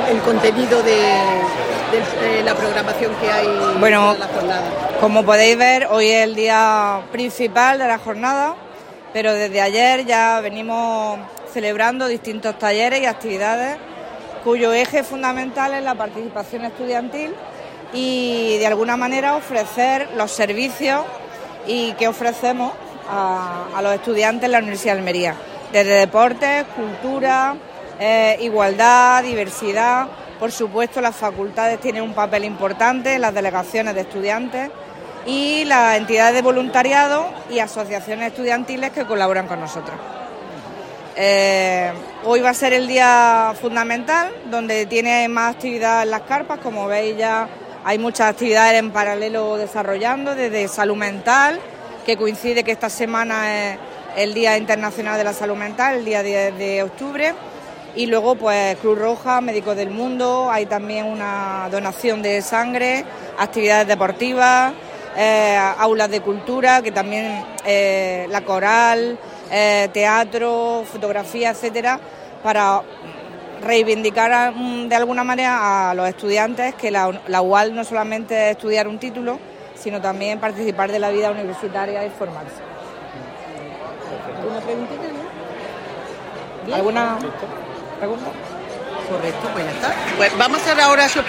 el contenido de la programación que hay en la jornada? Como podéis ver, hoy es el día principal de la jornada, pero desde ayer ya venimos celebrando distintos talleres y actividades cuyo eje fundamental es la participación estudiantil y de alguna manera ofrecer los servicios y que ofrecemos a los estudiantes en la Universidad de Almería, desde deportes, cultura, igualdad, diversidad. Por supuesto, las facultades tienen un papel importante, las delegaciones de estudiantes y las entidades de voluntariado y asociaciones estudiantiles que colaboran con nosotros. Hoy va a ser el día fundamental, donde tiene más actividad en las carpas. Como veis, ya hay muchas actividades en paralelo desarrollando, desde salud mental, que coincide que esta semana es el Día Internacional de la Salud Mental, el día 10 de octubre, y luego pues Cruz Roja, Médicos del Mundo, hay también una donación de sangre, actividades deportivas, aulas de cultura, que también la coral, teatro, fotografía, etcétera, para reivindicar de alguna manera a los estudiantes que la UAL no solamente es estudiar un título, sino también participar de la vida universitaria y formarse. ¿Alguna preguntita, no? ¿Alguna pregunta? Correcto, pues ya está. Pues vamos a hacer ahora su